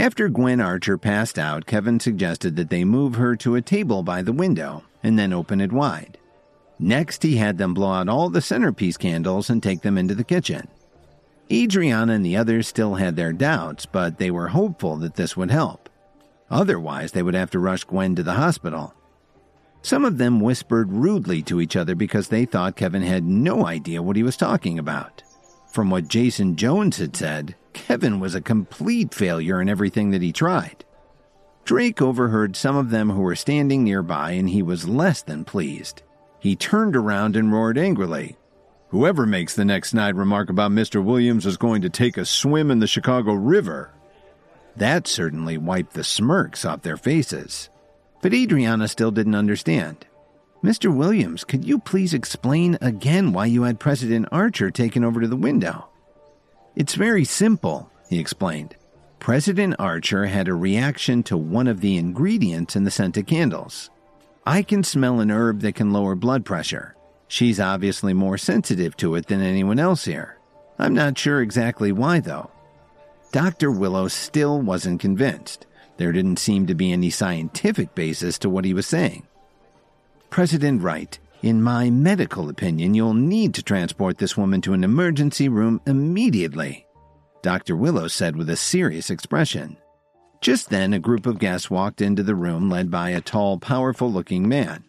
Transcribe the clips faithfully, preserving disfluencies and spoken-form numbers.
After Gwen Archer passed out, Kevin suggested that they move her to a table by the window and then open it wide. Next, he had them blow out all the centerpiece candles and take them into the kitchen. Adriana and the others still had their doubts, but they were hopeful that this would help. Otherwise, they would have to rush Gwen to the hospital. Some of them whispered rudely to each other because they thought Kevin had no idea what he was talking about. From what Jason Jones had said, Kevin was a complete failure in everything that he tried. Drake overheard some of them who were standing nearby, and he was less than pleased. He turned around and roared angrily, "Whoever makes the next snide remark about Mister Williams is going to take a swim in the Chicago River." That certainly wiped the smirks off their faces. But Adriana still didn't understand. "Mister Williams, could you please explain again why you had President Archer taken over to the window?" "It's very simple," he explained. "President Archer had a reaction to one of the ingredients in the scented candles. I can smell an herb that can lower blood pressure. She's obviously more sensitive to it than anyone else here. I'm not sure exactly why, though." Doctor Willow still wasn't convinced. There didn't seem to be any scientific basis to what he was saying. "President Wright, in my medical opinion, you'll need to transport this woman to an emergency room immediately," Doctor Willow said with a serious expression. Just then, a group of guests walked into the room led by a tall, powerful-looking man.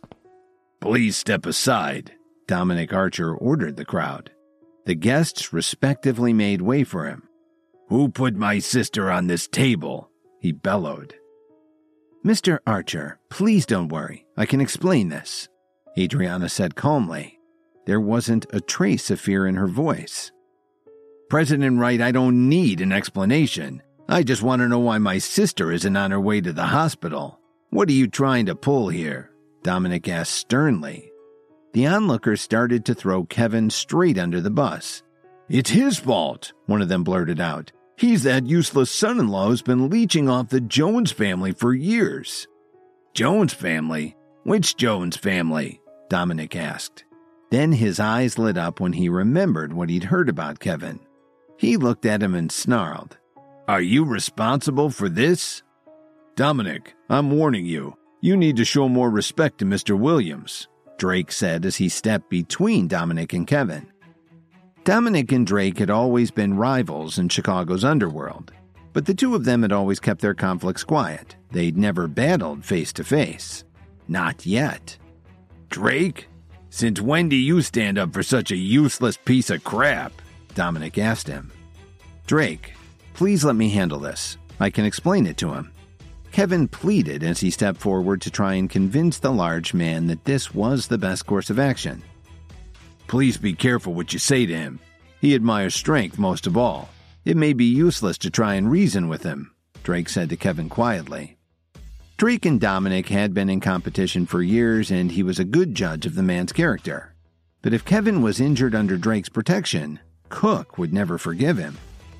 "Please step aside," Dominic Archer ordered the crowd. The guests respectively made way for him. "Who put my sister on this table?" he bellowed. "Mister Archer, please don't worry. I can explain this," Adriana said calmly. There wasn't a trace of fear in her voice. "President Wright, I don't need an explanation. I just want to know why my sister isn't on her way to the hospital. What are you trying to pull here?" Dominic asked sternly. The onlookers started to throw Kevin straight under the bus. "It's his fault," one of them blurted out. "He's that useless son-in-law who's been leeching off the Jones family for years." "Jones family? Which Jones family?" Dominic asked. Then his eyes lit up when he remembered what he'd heard about Kevin. He looked at him and snarled, "Are you responsible for this?" "Dominic, I'm warning you. You need to show more respect to Mister Williams," Drake said as he stepped between Dominic and Kevin. Dominic and Drake had always been rivals in Chicago's underworld, but the two of them had always kept their conflicts quiet. They'd never battled face to face. Not yet. "Drake, since when do you stand up for such a useless piece of crap?" Dominic asked him. "Drake, please let me handle this. I can explain it to him," Kevin pleaded as he stepped forward to try and convince the large man that this was the best course of action. "Please be careful what you say to him. He admires strength most of all. It may be useless to try and reason with him," Drake said to Kevin quietly. Drake and Dominic had been in competition for years, and he was a good judge of the man's character. But if Kevin was injured under Drake's protection, Cook would never forgive him.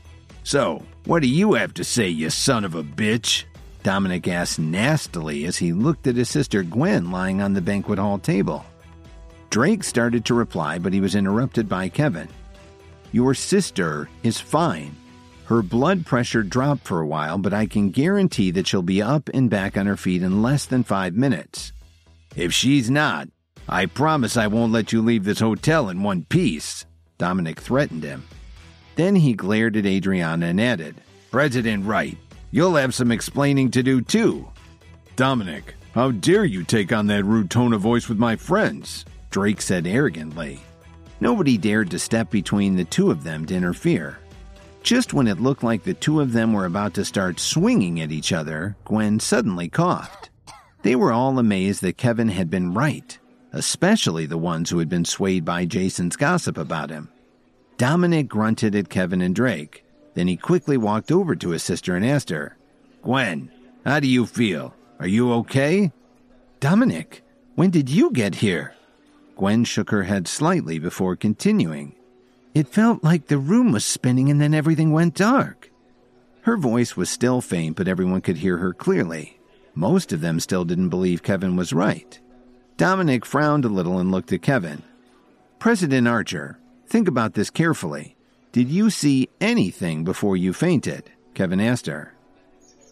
"So, what do you have to say, you son of a bitch?" Dominic asked nastily as he looked at his sister Gwen lying on the banquet hall table. Drake started to reply, but he was interrupted by Kevin. "Your sister is fine. Her blood pressure dropped for a while, but I can guarantee that she'll be up and back on her feet in less than five minutes. If she's not, I promise I won't let you leave this hotel in one piece," Dominic threatened him. Then he glared at Adriana and added, "President Wright, you'll have some explaining to do too." "Dominic, how dare you take on that rude tone of voice with my friends?" Drake said arrogantly. Nobody dared to step between the two of them to interfere. Just when it looked like the two of them were about to start swinging at each other, Gwen suddenly coughed. They were all amazed that Kevin had been right, especially the ones who had been swayed by Jason's gossip about him. Dominic grunted at Kevin and Drake. Then he quickly walked over to his sister and asked her, "Gwen, how do you feel? Are you okay?" "Dominic, when did you get here?" Gwen shook her head slightly before continuing. "It felt like the room was spinning and then everything went dark." Her voice was still faint, but everyone could hear her clearly. Most of them still didn't believe Kevin was right. Dominic frowned a little and looked at Kevin. "President Archer, think about this carefully. Did you see anything before you fainted?" Kevin asked her.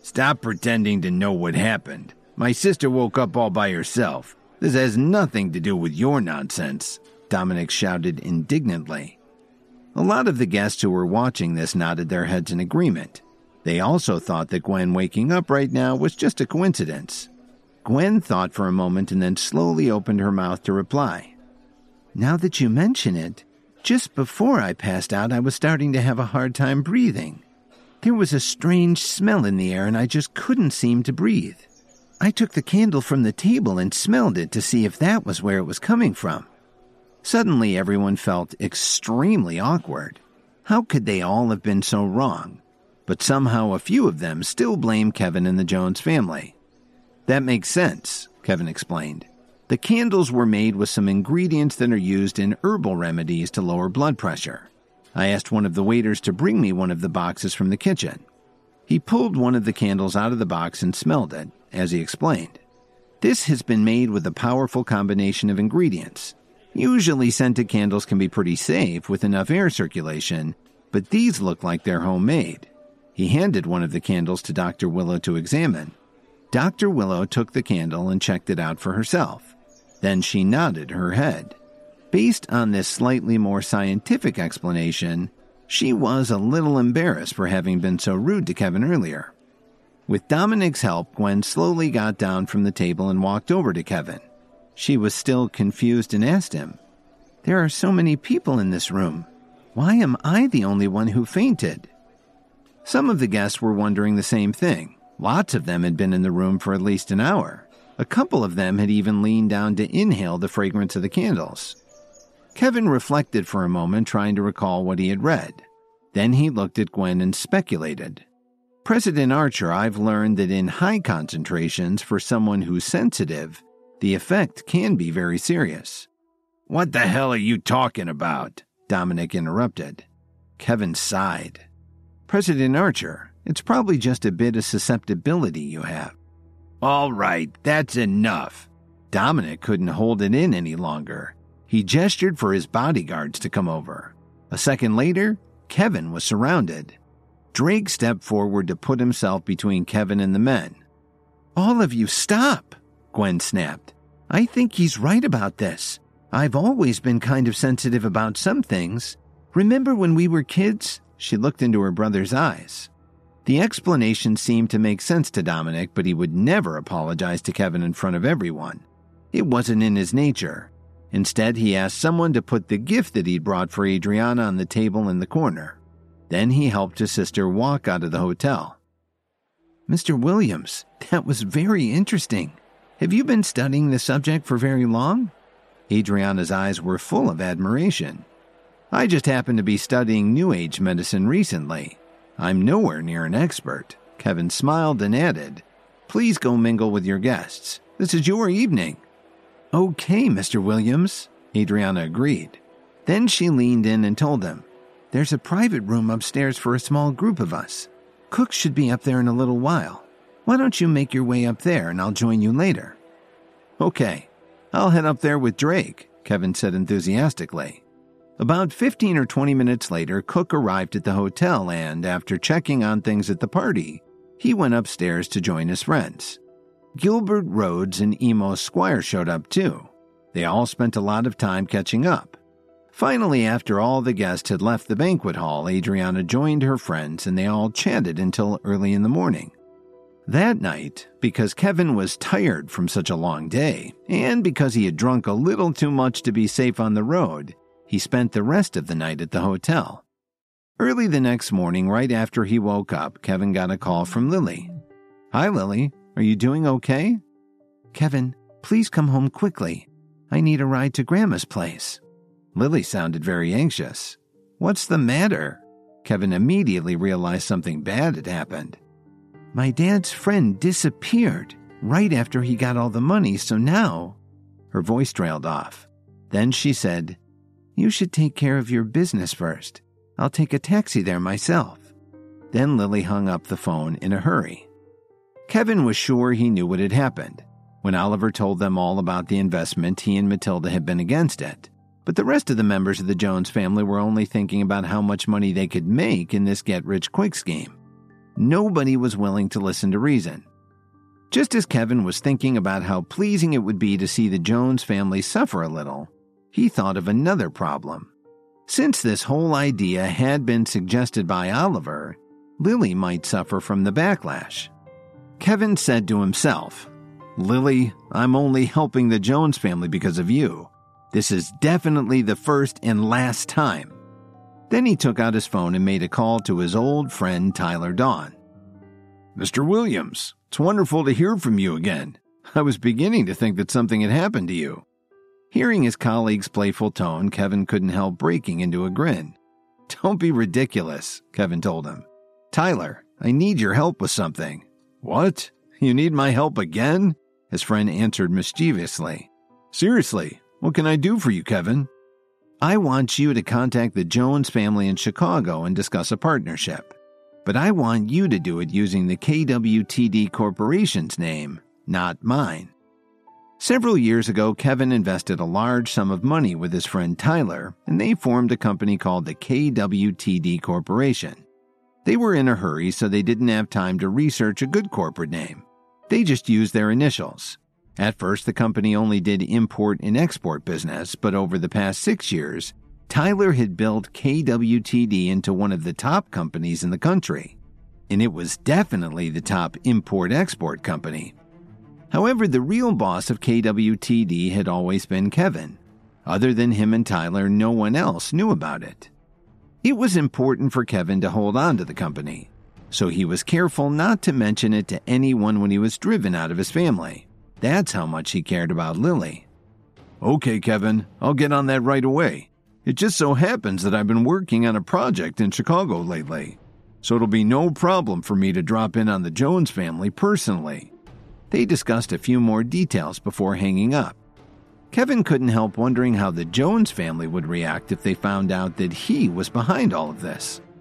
Stop pretending to know what happened. My sister woke up all by herself. This has nothing to do with your nonsense, Dominic shouted indignantly. A lot of the guests who were watching this nodded their heads in agreement. They also thought that Gwen waking up right now was just a coincidence. Gwen thought for a moment and then slowly opened her mouth to reply. Now that you mention it, just before I passed out, I was starting to have a hard time breathing. There was a strange smell in the air and I just couldn't seem to breathe. I took the candle from the table and smelled it to see if that was where it was coming from. Suddenly, everyone felt extremely awkward. How could they all have been so wrong? But somehow a few of them still blame Kevin and the Jones family. That makes sense, Kevin explained. The candles were made with some ingredients that are used in herbal remedies to lower blood pressure. I asked one of the waiters to bring me one of the boxes from the kitchen. He pulled one of the candles out of the box and smelled it, as he explained. This has been made with a powerful combination of ingredients. Usually scented candles can be pretty safe with enough air circulation, but these look like they're homemade. He handed one of the candles to Doctor Willow to examine. Doctor Willow took the candle and checked it out for herself. Then she nodded her head. Based on this slightly more scientific explanation, she was a little embarrassed for having been so rude to Kevin earlier. With Dominic's help, Gwen slowly got down from the table and walked over to Kevin. She was still confused and asked him, "There are so many people in this room. Why am I the only one who fainted?" Some of the guests were wondering the same thing. Lots of them had been in the room for at least an hour. A couple of them had even leaned down to inhale the fragrance of the candles. Kevin reflected for a moment, trying to recall what he had read. Then he looked at Gwen and speculated. President Archer, I've learned that in high concentrations for someone who's sensitive, the effect can be very serious. What the hell are you talking about? Dominic interrupted. Kevin sighed. President Archer, it's probably just a bit of susceptibility you have. All right, that's enough. Dominic couldn't hold it in any longer. He gestured for his bodyguards to come over. A second later, Kevin was surrounded. Drake stepped forward to put himself between Kevin and the men. All of you stop, Gwen snapped. I think he's right about this. I've always been kind of sensitive about some things. Remember when we were kids? She looked into her brother's eyes. The explanation seemed to make sense to Dominic, but he would never apologize to Kevin in front of everyone. It wasn't in his nature. Instead, he asked someone to put the gift that he'd brought for Adriana on the table in the corner. Then he helped his sister walk out of the hotel. Mister Williams, that was very interesting. Have you been studying the subject for very long? Adriana's eyes were full of admiration. I just happened to be studying New Age medicine recently. I'm nowhere near an expert. Kevin smiled and added, Please go mingle with your guests. This is your evening. Okay, Mister Williams, Adriana agreed. Then she leaned in and told him, There's a private room upstairs for a small group of us. Cook should be up there in a little while. Why don't you make your way up there and I'll join you later? Okay, I'll head up there with Drake, Kevin said enthusiastically. About fifteen or twenty minutes later, Cook arrived at the hotel and, after checking on things at the party, he went upstairs to join his friends. Gilbert Rhodes and Emo Squire showed up too. They all spent a lot of time catching up. Finally, after all the guests had left the banquet hall, Adriana joined her friends and they all chatted until early in the morning. That night, because Kevin was tired from such a long day, and because he had drunk a little too much to be safe on the road, he spent the rest of the night at the hotel. Early the next morning, right after he woke up, Kevin got a call from Lily. Hi, Lily. Are you doing okay? Kevin, please come home quickly. I need a ride to Grandma's place. Lily sounded very anxious. What's the matter? Kevin immediately realized something bad had happened. My dad's friend disappeared right after he got all the money, so now... Her voice trailed off. Then she said, You should take care of your business first. I'll take a taxi there myself. Then Lily hung up the phone in a hurry. Kevin was sure he knew what had happened. When Oliver told them all about the investment, he and Matilda had been against it. But the rest of the members of the Jones family were only thinking about how much money they could make in this get-rich-quick scheme. nobody was willing to listen to reason. Just as Kevin was thinking about how pleasing it would be to see the Jones family suffer a little, he thought of another problem. Since this whole idea had been suggested by Oliver, Lily might suffer from the backlash. Kevin said to himself, "Lily, I'm only helping the Jones family because of you. This is definitely the first and last time." Then he took out his phone and made a call to his old friend Tyler Dawn. "Mister Williams, it's wonderful to hear from you again. I was beginning to think that something had happened to you." Hearing his colleague's playful tone, Kevin couldn't help breaking into a grin. "Don't be ridiculous," Kevin told him. "Tyler, I need your help with something." "What? You need my help again?" his friend answered mischievously. "Seriously, what can I do for you, Kevin?" "I want you to contact the Jones family in Chicago and discuss a partnership. But I want you to do it using the K W T D Corporation's name, not mine." Several years ago, Kevin invested a large sum of money with his friend Tyler, and they formed a company called the K W T D Corporation. They were in a hurry, so they didn't have time to research a good corporate name. They just used their initials. At first, the company only did import and export business, but over the past six years, Tyler had built K W T D into one of the top companies in the country. And it was definitely the top import-export company. However, the real boss of K W T D had always been Kevin. Other than him and Tyler, no one else knew about it. It was important for Kevin to hold on to the company, so he was careful not to mention it to anyone when he was driven out of his family. That's how much he cared about Lily. "Okay, Kevin, I'll get on that right away. It just so happens that I've been working on a project in Chicago lately, so it'll be no problem for me to drop in on the Jones family personally." They discussed a few more details before hanging up. Kevin couldn't help wondering how the Jones family would react if they found out that he was behind all of this.